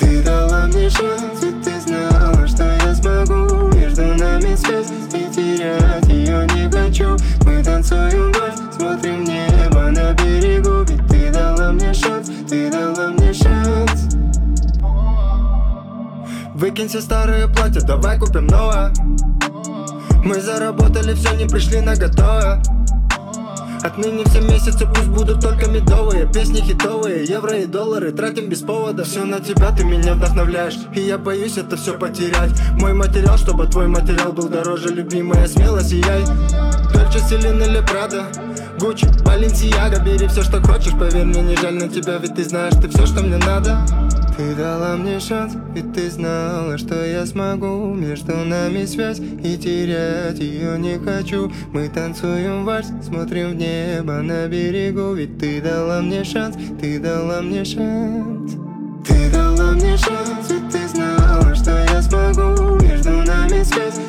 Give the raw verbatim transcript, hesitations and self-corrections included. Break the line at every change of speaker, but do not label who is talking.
Ты дала мне шанс, ведь ты знала, что я смогу. Между нами связь, и терять ее не хочу. Мы танцуем вальс, смотрим в небо на берегу. Ведь ты дала мне шанс, ты дала мне шанс. Выкинь все старые платья, давай купим новое. Мы заработали все, не пришли на готовое. Отныне все месяцы пусть будут только медовые. Песни хитовые, евро и доллары тратим без повода. Все на тебя, ты меня вдохновляешь, и я боюсь это все потерять. Мой материал, чтобы твой материал был дороже. Любимая, смело сияй. Дольче, Селин или Прада, Гуччи, Баленсиага. Бери все, что хочешь, поверь мне, не жаль на тебя. Ведь ты знаешь, ты все, что мне надо. Ты дала мне шанс, ведь ты знала, что я смогу. Между нами связь, и терять ее не хочу. Мы танцуем вальс, смотрим в небо на берегу. Ведь ты дала мне шанс, ты дала мне шанс. Ты дала мне шанс, ведь ты знала, что я смогу. Между нами связь,